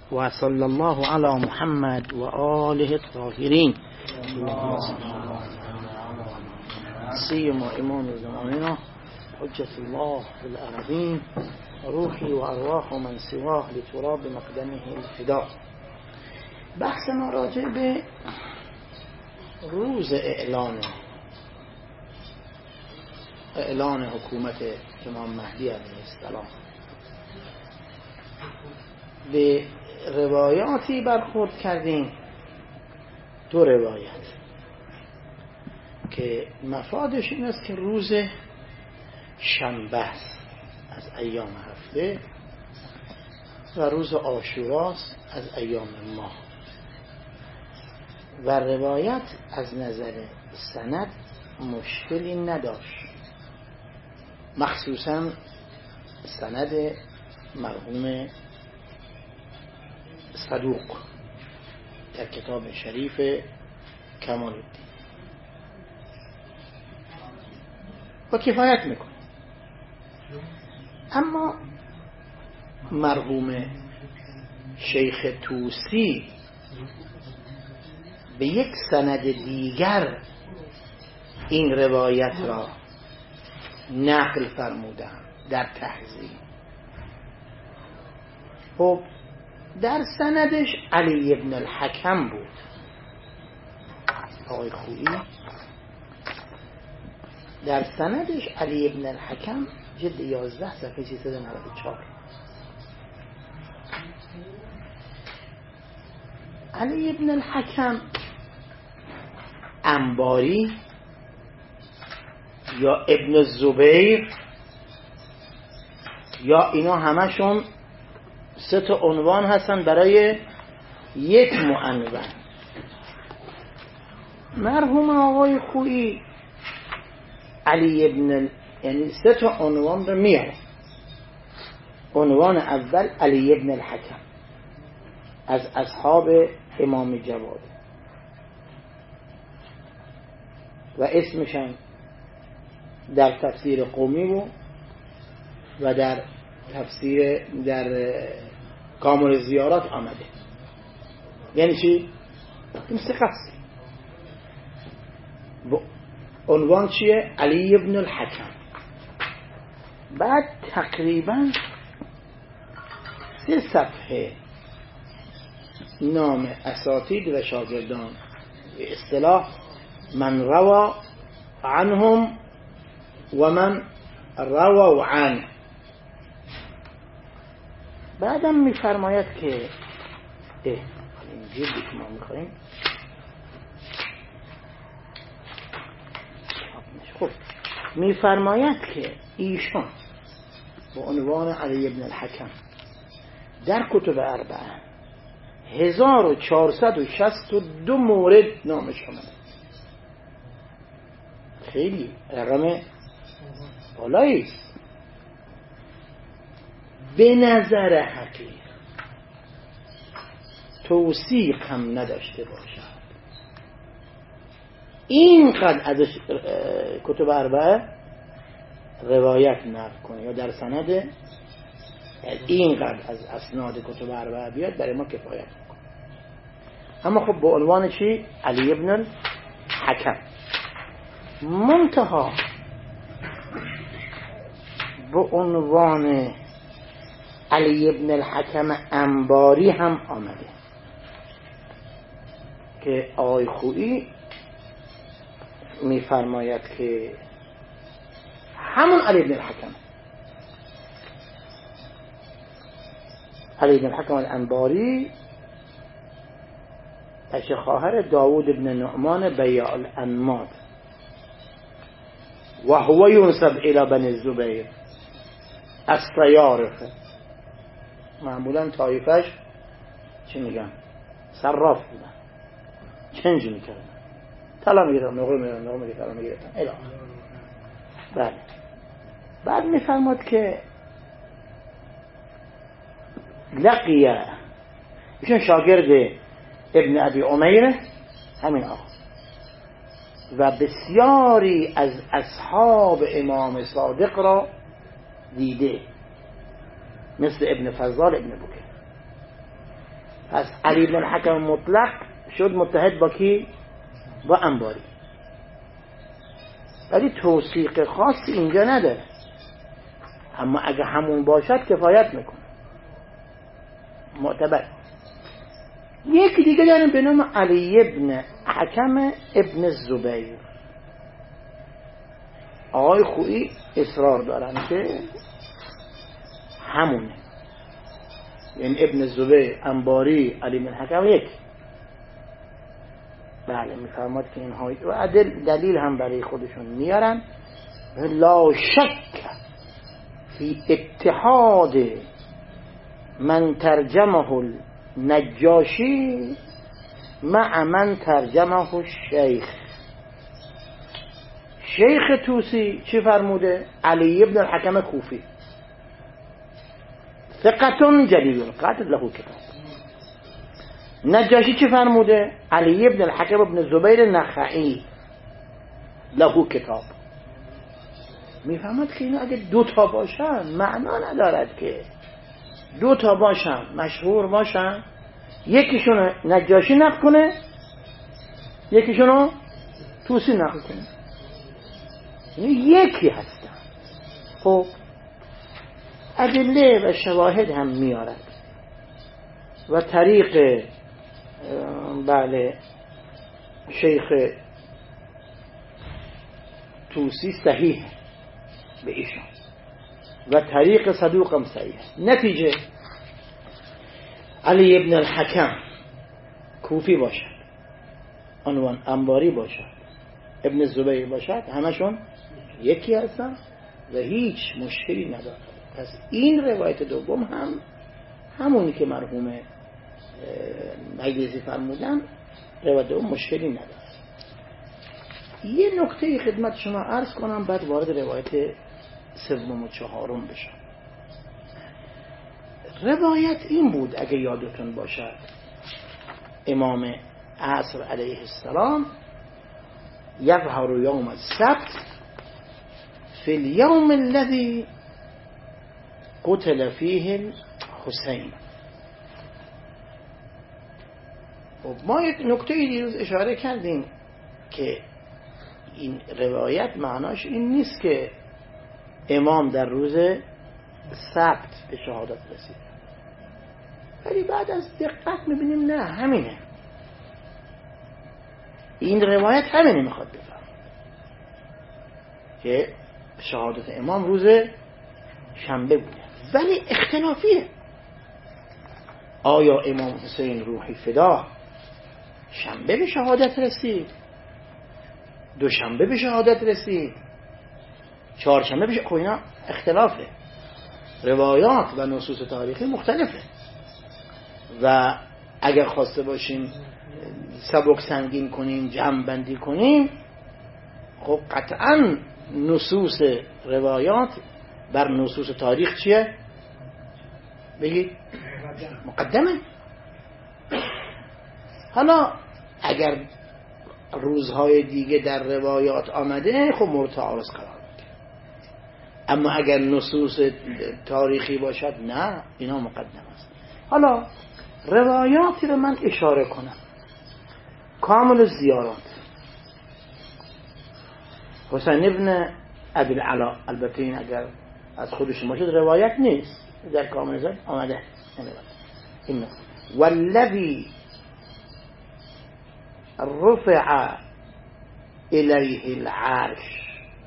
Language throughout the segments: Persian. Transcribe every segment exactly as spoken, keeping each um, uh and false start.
و صلی الله علی محمد و آله الطاهرین. سیما امام زماننا حجت الله فی الارضین روحی و ارواح و من سواه لتراب مقدمه الفدا. بحث ما راجع به روز اعلان اعلان حکومت امام مهدی علیه السلام. به روایاتی برخورد کردیم، دو روایت که مفادش این است که روز شنبه است از ایام هفته و روز عاشوراست از ایام ماه. و روایت از نظر سند مشکلی نداشت، مخصوصا سند مرحوم صدوق در کتاب شریف کمال الدین و کفایت میکنه. اما مرحوم شیخ طوسی به یک سند دیگر این روایت را نقل فرمودن در تهذیب. خب در سندش علی ابن الحکم بود، آقای خویی در سندش علی ابن الحکم، جلد یازده صفحه سیصد و نود و چهار. علی ابن الحکم انباری یا ابن الزبیر یا اینا همشون سه تا عنوان هستن برای یک معنون. مرحوم آقای خویی علی ابن، یعنی سه تا عنوان رو میاره. عنوان اول علی ابن الحکم از اصحاب امام جواد و اسمش هم در تفسیر قومی بود و در تفسیر در کامل زیارات آمده. یعنی چی؟ مستقص. عنوان چیه؟ علی ابن الحکم. بعد تقریبا سه صفحه نام اساتید و شاگردان، به اصطلاح من روا عنهم و من روا عنه. بعدم میفرماید که اه این جلدی که ما میخواییم خب میفرماید که ایشان با عنوان علی ابن الحکم در کتب اربعه هزار و چهارصد و شصت و دو مورد نامش آمده. خیلی رقم بالایی است. به نظر حقیق توثیق هم نداشته باشد، اینقدر ازش کتب اربعه روایت نقل کنه یا در سند اینقدر از اسناد کتب اربعه بیاد، برای ما کفایت میکنه. اما خب به عنوان چی؟ علی ابن الحکم. منتها به عنوان علی ابن الحکم انباری هم آمده که آقای خویی میفرماید که همون علی ابن الحکم علی ابن الحکم الانباری اش خواهر داود ابن نعمان بیاع الانماد و هو ینسب الی بنی الزبیر از سیارفه. معمولا طایفش چی میگن؟ صراف بودن، چنج میکردن، طلا میگیرن، نقره میگیرن، نقره میگیرن، طلا میگیرن الی آخر. بله. بعد میفرماد که لقیه، ایشون شاگرد ابن ابی عمیره همین آقا و بسیاری از اصحاب امام صادق را دیده، مثل ابن فضال ابن بکر. پس علی بن الحکم مطلق شد متحد با کی؟ با انباری. ولی توثیق خاصی اینجا نداره، اما اگه همون باشد کفایت میکنه، معتبر. یکی دیگه داریم به نام علی ابن حکم ابن زبیر. آقای خویی اصرار دارن که همونه، یعنی ابن زبیر، انباری، علی بن حکم یک. بله میفرماد که اینها و دلیل هم برای خودشون میارن. لا شک فی اتحاد من ترجمه النجاشی مع من ترجمه الشیخ. شیخ توسی چی فرموده؟ علی ابن الحکم کوفی ثقة جلیل القدر له کتاب. نجاشی چی فرموده؟ علی ابن الحکم ابن زبیر نخعی له کتاب. میفهمد که اینا اگه دو تا باشن معنا ندارد که دو تا باشن مشهور باشن یکیشونو نجاشی نقل کنه یکیشونو توسی نقل کنه، یکی هستن. خب ادله و شواهد هم میارد و طریق بله شیخ توسی صحیح به ایشان و طریق صدوقم صحیح. نتیجه علی ابن الحکم کوفی باشد، عنوان انباری باشد، ابن زبیر باشد، همشون یکی هستن و هیچ مشکلی ندارد. پس این روایت دوم هم همونی که مرحوم مجلسی فرمودن، روایت دوم مشکلی ندارد. یه نکته خدمت شما عرض کنم بعد وارد روایت سوم و چهارم بشم. روایت این بود اگه یادتون باشد، امام عصر علیه السلام یظهر یوم السبت فی اليوم الذي قتل فیه الحسین. خب ما یک نکته دیروز اشاره کردیم که این روایت معناش این نیست که امام در روز سبت به شهادت رسید، ولی بعد از دقت میبینیم نه، همینه. این روایت همینه میخواد بفهم که شهادت امام روز شنبه بوده، ولی اختلافیه. آیا امام حسین روحی فدا شنبه به شهادت رسید، دوشنبه به شهادت رسید، چهارشنبه به شهادت؟ خب اینا اختلافه، روایات و نصوص تاریخی مختلفه و اگر خواسته باشیم سبک سنگین کنیم، جمع بندی کنیم، خب قطعا نصوص روایات بر نصوص تاریخ چیه؟ بگید مقدمه. حالا اگر روزهای دیگه در روایات آمده خب مورد تعارض قرار میگیره، اما اگر نصوص تاریخی باشد نه، اینا مقدم است. حالا روایاتی رو من اشاره کنم. کامل الزیارات حسین ابن ابی العلا، البته این اگر از خودشون باشد روایت نیست، در کامل الزیارات آمده این والذی رفع الیه العرش،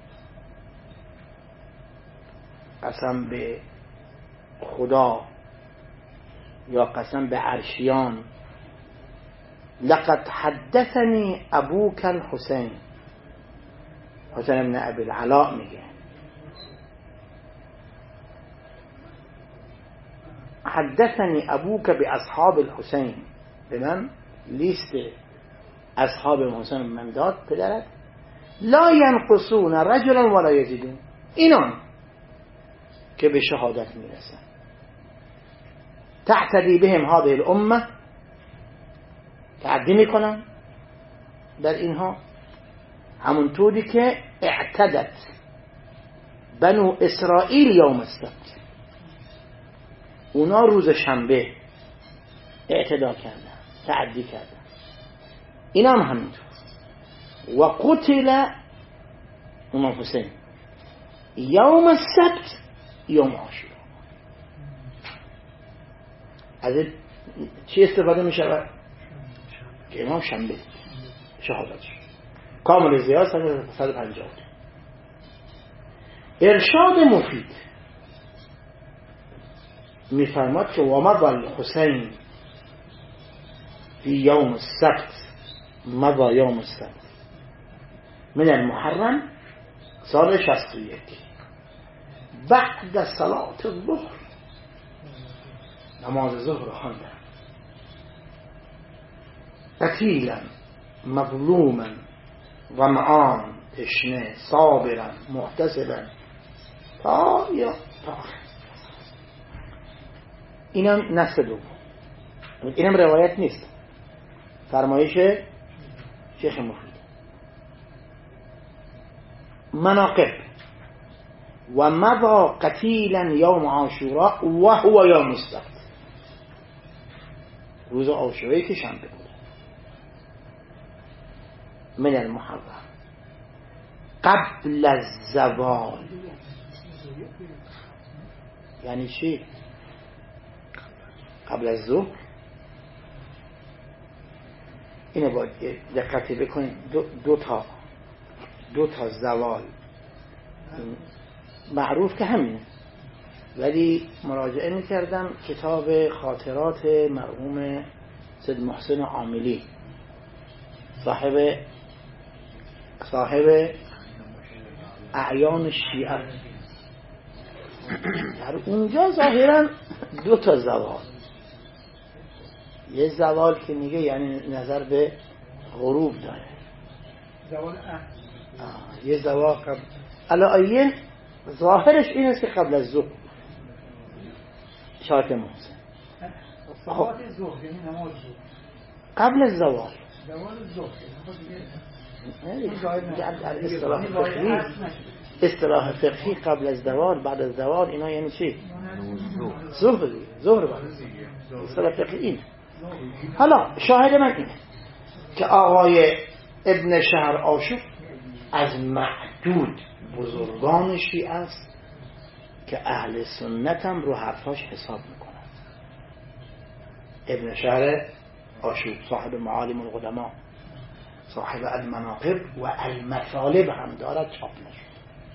قسم به خدا یا قسم به عرشیان، لقد حدثني ابوك الحسین. حسین ابن ابی العلا میگه حدثني ابوك باصحاب الحسین، به من لیست اصحاب حسین من داد پدرت، لا ينقصون رجلا ولا يزيدون، اینان که به شهادت میرسن، تعتدی بهم هذه الامه، تعدی میکنن در اینها، همونطوری که اعتدت بنو اسرائیل یوم السبت، اونا روز شنبه اعتدا کردن، تعدی کردن. اینا هم همینطور. و قتل امام حسین یوم السبت یوم عاشورا. از چی استفاده می شود؟ که امام شنبه شهادت شد. کامل زیاد صد و پنجاه. ارشاد مفید میفرماد که ومضى الحسین فی یوم السبت مضى یوم السبت من المحرم سال شصت و یک بعد صلاة الظهر، نماز ظهر خواندن، قتیلا مظلوما ظمآن تشنه صابرا محتسبا تا یا تا. اینم نص دوم، اینم روایت نیست، فرمایش شیخ مفید. مناقب و مضى قتیلا یوم عاشورا و هو یوم السبت، روز عاشورا که شنبه بود، من المحرم قبل الزوال. یعنی چی؟ قبل از ظهر. اینو باید دقت بکنید، دو, دو تا دو تا زوال معروف که همینه، ولی مراجعه میکردم کتاب خاطرات مرحوم سید محسن عاملی، صاحب صاحب اعیان شیعه. در اونجا ظاهرا دو تا زوال، یه زوال که میگه یعنی نظر به غروب داره، زوال اه. یه زوال قبل علایین ظاهرش این است که قبل از ظهر شاعت محسن. خب ظهر یعنی نماز ظهر قبل از زوال، زوال ظهر در اصطلاح فقهی اصطلاح فقهی قبل از زوال بعد از زوال اینا یعنی چی؟ ظهر ظهر بعد اصطلاح فقهی این. حالا شاهد من اینه که آقای ابن شهر آشوب از معدود بزرگان شیعه است که اهل سنت هم رو حرفاش حساب میکنن. ابن شهر آشوب صاحب معالم القدما، صاحب المناقب و المطالب هم دارد، چاپ نشد.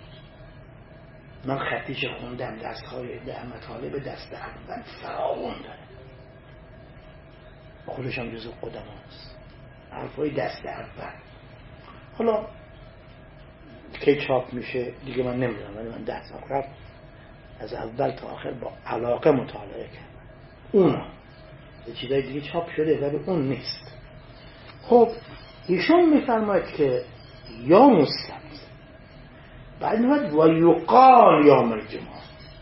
من خطیش خوندم، دستهای ده مطالب دست اول فراوان داره، خودش هم جزو قدما است، حرفای دست اول. حالا که چاپ میشه دیگه من نمیدونم، ولی من ده سال قبل از اول تا آخر با علاقه مطالعه کردم. اون یه چیزای دیگه چاپ شده ولی اون نیست. خب ایشون میفرماید که یوم السبت، بعد میفرماید و یقال یوم الجمعه،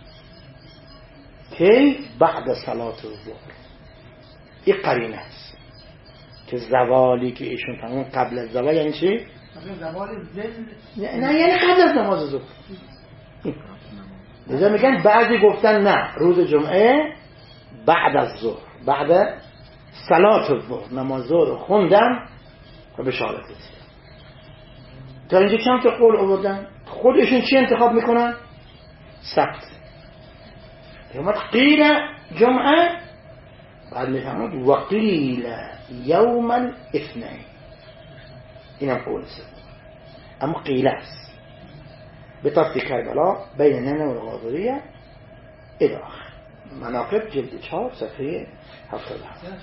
که بعد صلاة الظهر. این قرینه است که زوالی که ایشون فرمون قبل از زوال یعنی چی؟ قبل زوال ظل، نه یعنی قبل از نماز ظهر. لذا میگن بعضی گفتن نه، روز جمعه بعد از ظهر، بعد صلاة الظهر نماز ظهر خوندن و به شهادت رسیدن. تا اینجا چند تا قول آوردن، خودشون چی انتخاب میکنن؟ سبت. یوم قیل جمعه، بعد میفهمد و قیل یوم الاثنین. اینم قول سبت، اما قیل است به طرف کربلا بین ننه و الغاضریه الی آخر. مناقب جلد چهار صفحه هفتاد و هفت.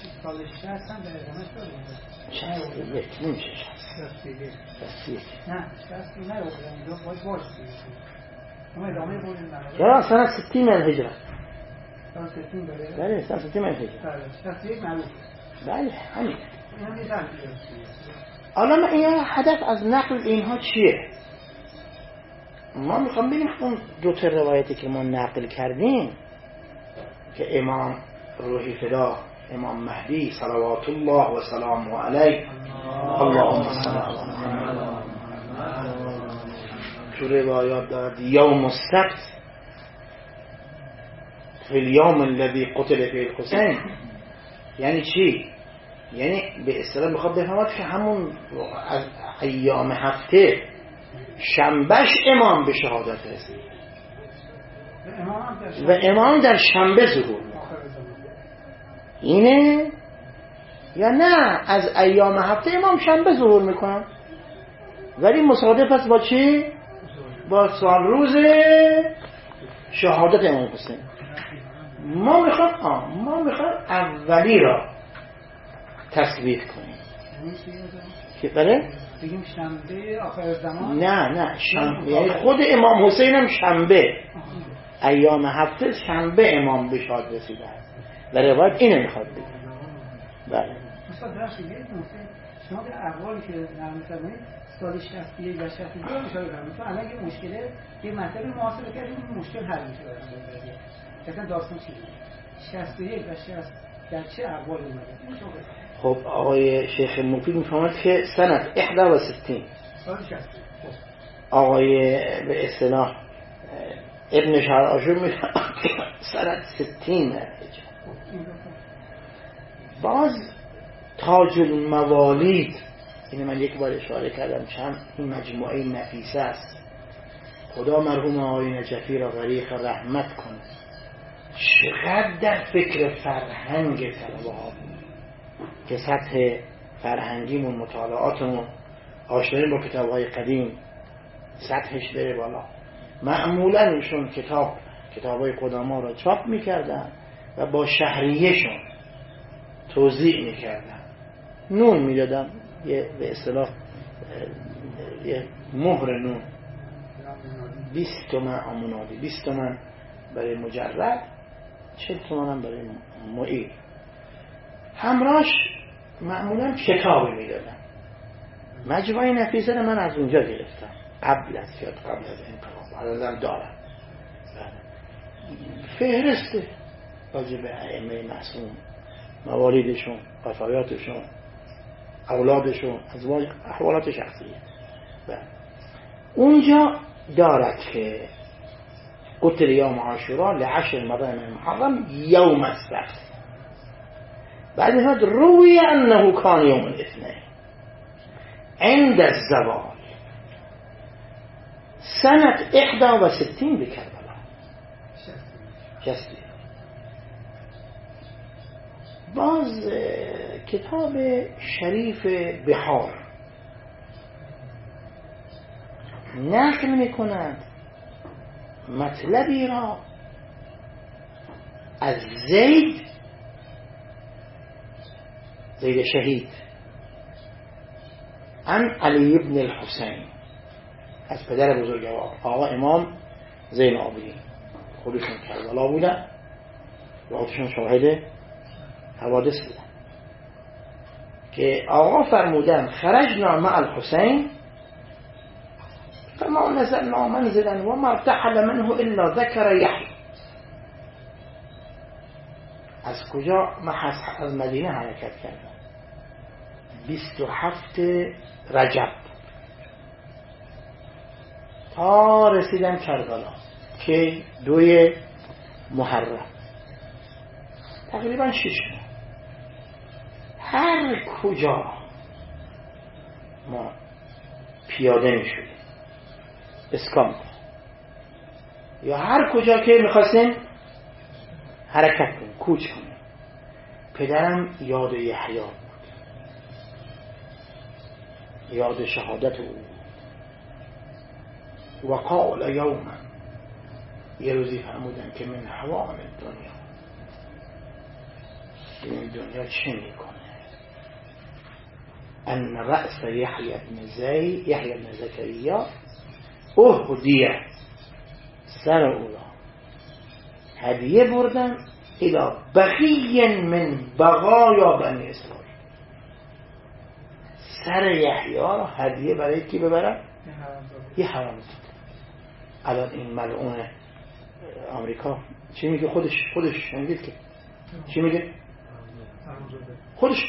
شصت و یک نمیشه شصت و یک. نه شصت و نه رو باید باش چرا سنة ستين من الهجرة؟ سنة ستين داره؟ بله سنة ستين من الهجرة. بله شصت و یک معروف. بله همین. این هم میدن. حالا این هدف از نقل اینها چیه؟ ما میخوام ببینیم اون دو تا روایتی که ما نقل کردیم که امام روحی فدا امام مهدی صلوات الله و سلامه علیه اللهم صل علی محمد تو روایات دارد یوم السبت فی الیوم الذی قتل فی الحسین یعنی چی؟ یعنی به اصطلاح میخواد بفهمد که همون از ایام هفته شنبهش امام به شهادت رسید و امام در شنبه ظهور میکنه. اینه یا نه از ایام هفته امام شنبه ظهور میکنن ولی مصادف است با چی؟ با سال روز شهادت امام حسین. ما میخواد آه ما میخواد اولی را تثبیت کنیم که بله؟ بگیم شنبه آخر زمان؟ نه نه شنبه، یعنی خود امام حسین هم شنبه، ایام هفته شنبه امام به شهادت رسیده است و روایت اینه میخواد بگیم. بله مثلا درست یک نکته شما به اقوالی که نرمی فرمایید سال شصت و یک و شصت و دو اشاره فرمایید چون الان یه مشکله یه مطلب محاسبه کردیم این مشکل حل میشه برام. مثلا داستان چیه؟ شصت و یک و شصت در چه اقوالی اومده؟ خب آقای شیخ مفید میفهمد که سنت احدى و ستین سال شصت آقای به اصطلاح ابن شهر آشور میفهمد که سنت ستین باز تاج الموالید، اینه من یک بار اشاره کردم چند این مجموعه نفیسه است. خدا مرحوم آقای نجفی را غریق رحمت کنه، چقدر در فکر فرهنگ طلبه ها بود که سطح فرهنگیمون مطالعاتمون آشنایی با کتاب های قدیم سطحش بره بالا. معمولا ایشون کتاب کتاب های قدما را چاپ میکردن و با شهریهشون توزیع میکردن، نون میدادن، یه به اصطلاح یه مهر نون بیست تومن آمونادی، بیست تومن برای مجرد، چهل تومن هم برای معیر. همراهش معمولا کتابی میدادن. مجموعه نفیسه رو من از اونجا گرفتم قبل از یاد قبل از انقلاب الان دارم فهرسته راجع به ائمه معصوم، موالیدشون، وفایاتشون، اولادشون، ازواج، احوالات شخصیه. اونجا دارد که قتل یوم عاشورا لعشر مضى من محرم یوم السبت، بعد هذا روی انه کان یوم الاثنين عند الزوال سنة احدى و ستين بكربلاء. شستی باز کتاب شریف بحار نقل میکنند مطلبی را از زید زید شهید عن علی ابن الحسین، از پدر بزرگوار آقا امام زین العابدین، خودشون کربلا بودن و خودشون شاهد حوادث بودن که آقا فرمودن خرجنا مع الحسین فما نزلنا منزلا وما ارتحل منه الا ذكر يحيى. از کجا؟ ما از مدینه حرکت کردن بیست و هفت رجب تا رسیدن کربلا که دوی محرم، تقریبا شش ماه. هر کجا ما پیاده می شدیم اسکان یا هر کجا که میخواستیم حرکت کنیم کوچ کنیم، پدرم یاد یحیی بود، یاد شهادت او. و قال یوما، یه روزی فرمودن که من حوام دنیا، این دنیا چه میکنه؟ ان رأس یحیی بن زی یحیی بن زکریا اهدیه، سر او را هدیه بردن الى بقی من بقایا بنی اسرائیل. سر یحیی را هدیه برای کی ببرن؟ یه حرامزاده. الان این ملعون آمریکا چی میگه؟ خودش خودش شنیدید که چی میگه؟ خودش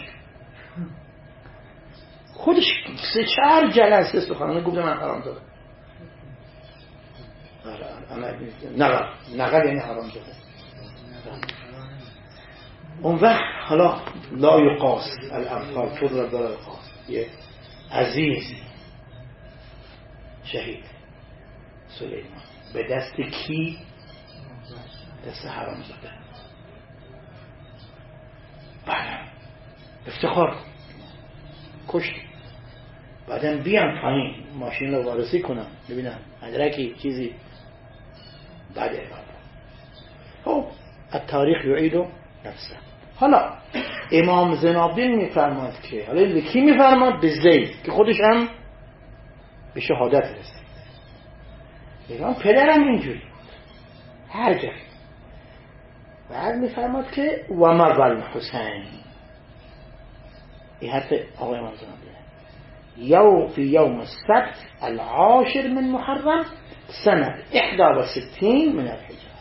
خودش سه چهار جلسه سخنرانی گفته من حرامزاده. نقل نقل یعنی حرامزاده. اون وقت حالا لا یقاس الامثال تضرب در القاس، یه عزیزی شهید سلیمان به دست کی؟ دست حرام زاده. بعدم افتخار کشت، بعدم بیان پایین ماشین رو وارسی کنم ببینم مدرکی چیزی، بعد اعلام. خب التاریخ یعید نفسه. حالا امام زنابدین میفرماد که حالا به کی میفرماد؟ به زید که خودش هم به شهادت رسید. میگم پدرم اینجوری هر جا. بعد میفرماد که و مول حسین، این حرف آقای امام زنابدین، یو فی یوم السبت العاشر من محرم سنه احدى و ستین من الحجه.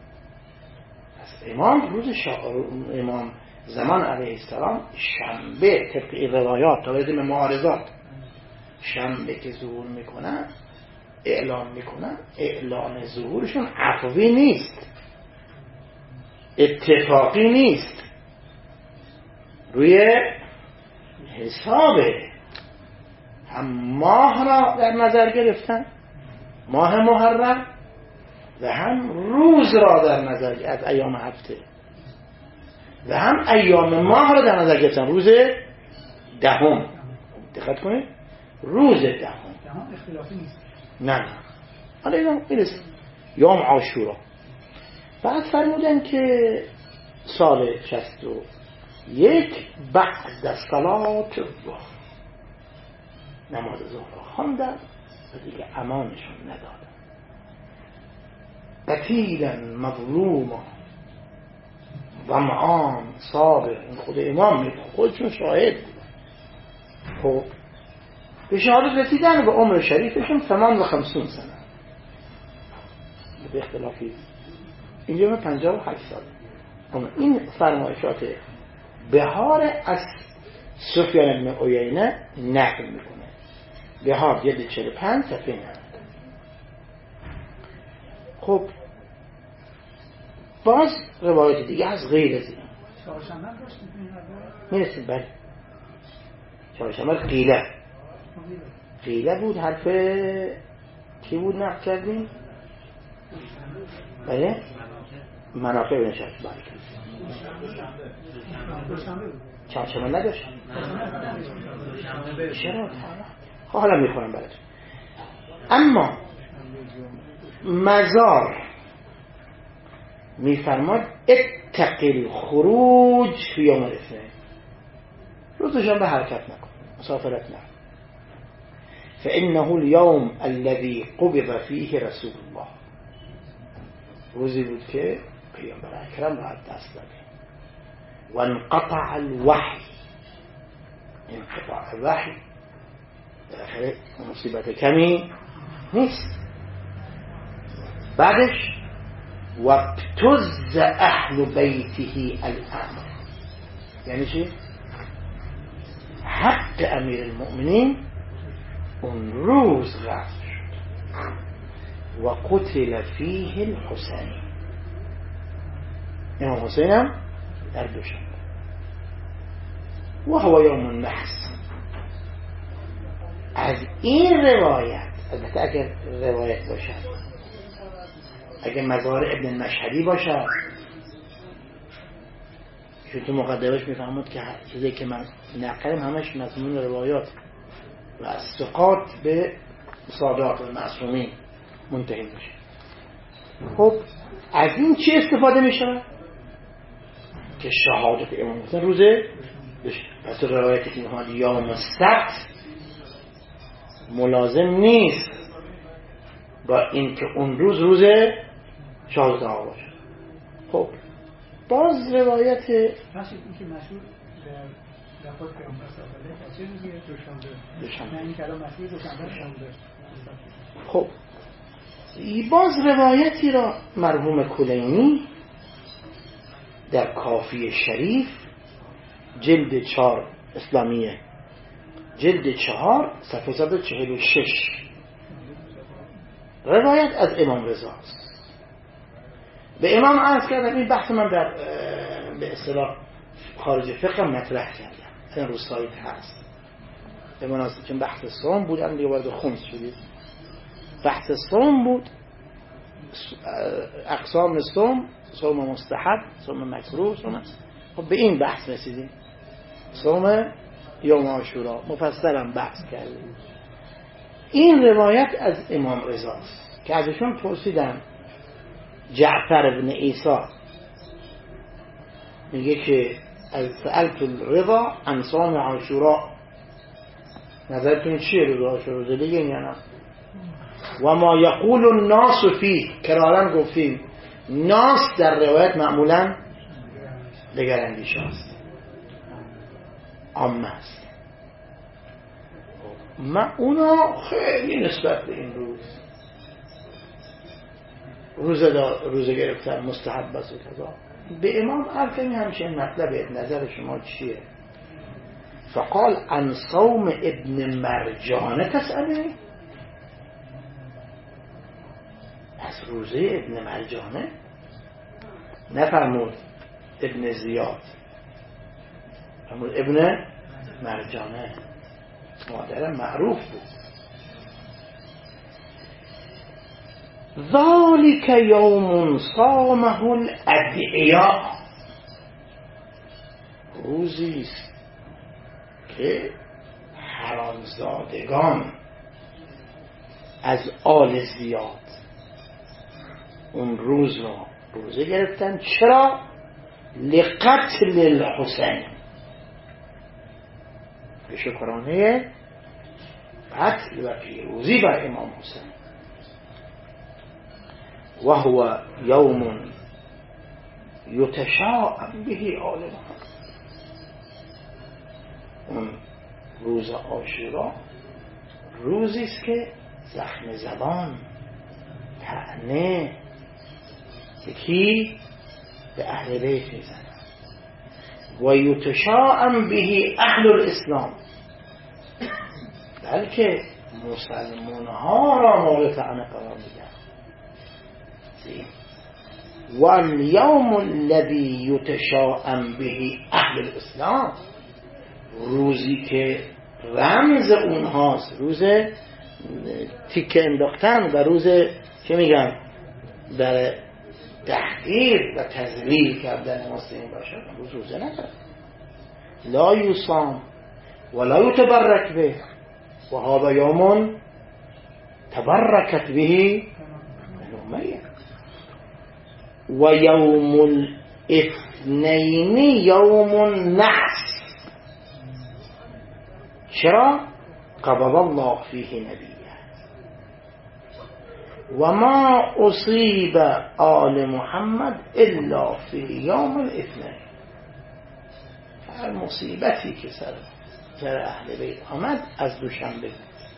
امام روز شا... امام زمان علیه السلام شنبه طبق روایات تا به معارضات شنبه که ظهور میکنن اعلان میکنن، اعلان ظهورشون عفوی نیست، اتفاقی نیست، روی حسابه. هم ماه را در نظر گرفتن، ماه محرم، و هم روز را در نظر از ایام هفته، و هم ایام ماه را در نظر گرفتن. روز دهم دقت کنید، روز دهم دهم اختلافی نیست. نه نه حالا اینا میرسه یوم عاشورا. بعد فرمودن که سال شصت و یک بعد از صلات الظهر نماز ظهر را خواندن و دیگه امانشون ندادن. قتیلا مظلوما ظمآن صابر، این خود امام میگه، خودشون شاهد بودن. خب به شهادت رسیدن به عمر شریفشون ثمان و خمسون سنه، به اختلافی اینجا من پنجاه و هشت سال. این فرمایشات بهار از سفیان بن عیینه نقل میکنه، بهار جلد چهل و پنج صفحه نود. خب باز روایت دیگه از غیر از این چهارشنبه داشتیم میرسید. بله چهارشنبه قیله قیله بود. حرف کی بود نقل کردیم؟ بله منافع بن شرط. بله چهارشنبه نداشت. چرا؟ حالا میخونم براتون. اما مزار میفرماد اتقی الخروج فی یوم الاثنین، روزشان به حرکت نکن، مسافرت نکن. فانه اليوم الذي قبض فيه رسول الله، روزی بود که پیامبر اکرم را دست داد. و انقطع الوحی، انقطاع الوحی بالاخره مصیبت کمی نیست. بعدش وابتز اهل بیته الامر، یعنی چی؟ حق امیر المؤمنین اون روز رفت شد. و قتل فیه الحسین، امام حسین هم در دوشنبه. و هو یوم النحس. از این روایت، البته اگر روایت باشد، اگر مزار ابن مشهدی باشد، چون تو مقدمش میفهمد که چیزی که من نقلم همش مضمون روایات و از ثقات به سادات و معصومین منتهی میشه. خب از این چی استفاده میشه؟ که شهادت امام حسین روزه بشه. پس روایتی که میخواد یوم السبت ملازم نیست با این که اون روز روز شهادت آقا باشه. خب باز روایت راشد این که مشهور در لفظ پیامبر صلی الله علیه و چه روزیه؟ دوشنبه. دوشنبه. این کلام مسیح دوشنبه شنبه. خب باز روایتی را مرحوم کلینی در کافی شریف جلد چهار اسلامیه جلد چهار صفحه صد و چهل و شش روایت از امام رضا است. به امام عرض کردم این بحث من در به اصطلاح خارج فقه مطرح کردم، این رو سایت هست به مناسبت چون بحث صوم بود، هم دیگه وارد خمس شدید. بحث صوم بود، اقسام صوم، صوم مستحب، صوم مکروه، صوم. خب به این بحث رسیدیم، صوم یوم عاشورا مفصلا بحث کردیم. این روایت از امام رضا است که ازشون پرسیدن، جعفر ابن عیسی میگه که از سألت الرضا عن صوم عاشورا، نظرتون چیه روز عاشورا؟ روزه بگین یا نه؟ و ما یقول الناس فیه، کرارن گفتیم ناس در روایت معمولا دگر اندیشه است، عامه است. ما اونا خیلی نسبت به این روز روزه روزه گرفتن مستحب است و کذا. به امام عرض این همچین مطلب نظر شما چیه؟ فقال عن صوم ابن مرجانه تسأله، از روزه ابن مرجانه نفرمود ابن زیاد، فرمود ابن مرجانه، مادر معروف بود. ذالک یوم صامه الادعیاء، روزی است که حرامزادگان از آل زیاد اون روز را روزه گرفتن. چرا؟ لقتل الحسین، به شکرانه قتل و پیروزی بر امام حسین. و هو یوم یتشاءم به آل محمد، اون روز عاشورا روزی است که زخم زبان، طعنه به کی؟ به اهل بیت میزنن. و یتشاءم به اهل الاسلام، بلکه مسلمان ها را مورد طعنه قرار میدن. و الیوم الذی یتشاءم به اهل الاسلام، روزی که رمز اونهاست، روز تیکه انداختن و روز چه میگن در تحقیر و تذلیل کردن مسلمین باشد، روز روزه نکرد. لا یصام ولا یتبرک به و هذا یوم تبرکت به امیه. و یوم الاثنین یوم النحس، چرا؟ قبض الله فیه نبیه و ما اصیب آل محمد الا فی یوم الاثنین. هر مصیبتی که سر سر اهل بیت آمد از دوشنبه.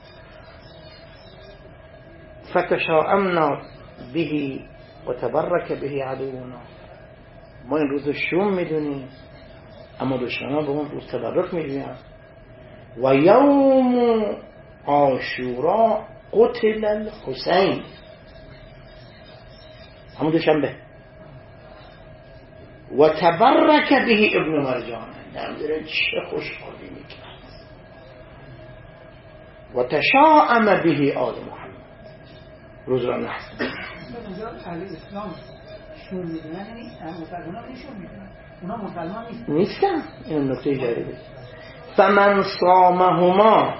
فتشاءمنا به و تبرک به عدونا، ما این روز شوم میدونیم اما دشمنان به اون روز تبرک میدونیم. و یوم عاشورا قتل الحسین، همون دوشنبه. و تبرک به ابن مرجانه، نمیدونه چه خوشحالی میکرد. و تشاءم به آل محمد، روز را نحس. اونجا اهل اسلام شون میدونن، یعنی مسلمان ها شون میدونن، اونا مسلمان نیستن نیستن. این نکته جالبه. فمن صامهما،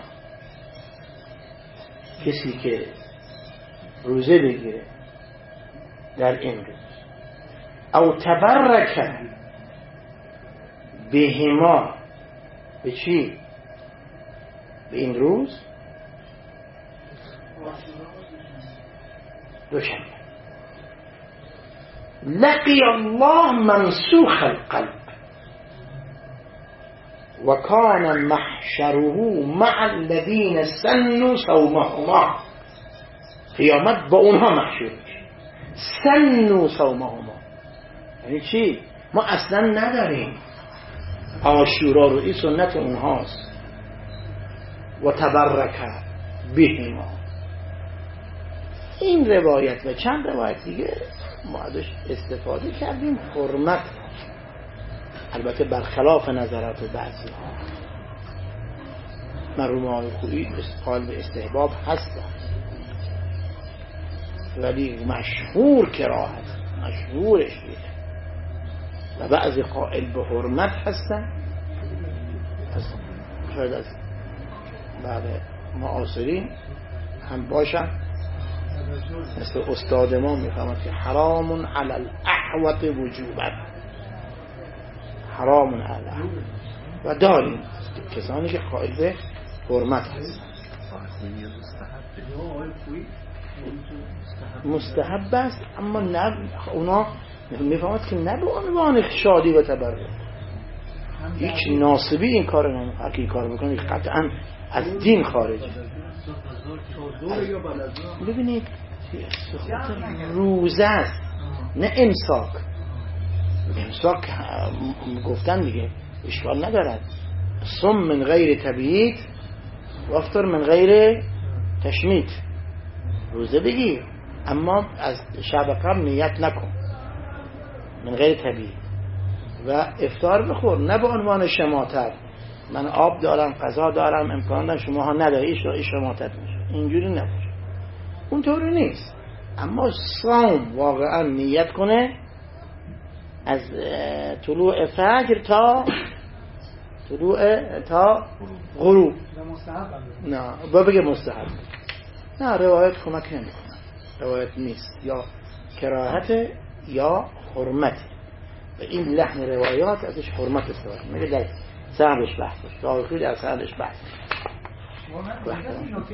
کسی که روزه بگیره در این روز، او تبرک بهما، به چی؟ به این روز دوشنبه، لقی الله منسوخ القلب و کان محشره مع الذین سنوا صومهما، قیامت با اونها محشور میشه. سنوا صومهما یعنی چی؟ ما اصلا نداریم عاشورا رو، این سنت اونهاست. و تبرک بهما، این روایت و چند روایت دیگه ما ازش استفاده کردیم. حرمت البته برخلاف نظرات بعضی ها. مرحوم آقای خویی قائل به استحباب هستن ولی مشهور کراهت، مشهورش بیده و بعضی قائل به حرمت هستن. شاید از بعد معاصرین هم باشن، مثل استاد ما میفهمد که حرام علی الاحوط وجوبا، حرام علی، و داریم کسانی که قائل به حرمت هستن. مستحب است اما نه، اونا میفهمد که نه به عنوان شادی و تبرک. هیچ ناصبی این کار نمیکنه. هر کی کار بکنه قطعا از دین خارج. ببینید روزه است نه امساک. امساک گفتن دیگه اشکال ندارد. صم من غیر تبییت و افطر من غیر تشمیت. روزه بگیر اما از شب قبل نیت نکن، من غیر تبییت، و افطار بخور نه به عنوان شماتت. من آب دارم، غذا دارم، امکان دارم شما ها نداری، این شماتت میشه. اینجوری نباشه، اونطوری نیست. اما صوم واقعا نیت کنه از طلوع فجر تا طلوع تا غروب. نه با بگه مستحب، نه روایت کمک نمیکنه، روایت نیست، یا کراهت یا حرمت. و این لحن روایات ازش حرمت استفاده میگه. در سندش بحث است، در سندش بحث